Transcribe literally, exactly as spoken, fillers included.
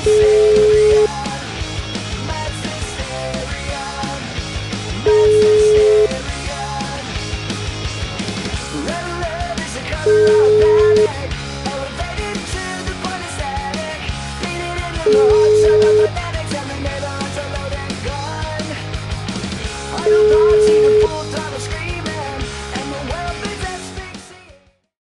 Mysterion, Mads Mysterion, Mads Mysterion. Red love is the color of